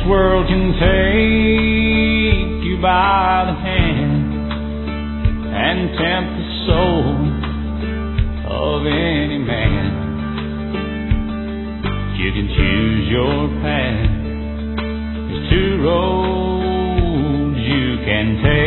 world can take you by the hand and tempt the soul of any man. You can choose your path. There's two roads you can take.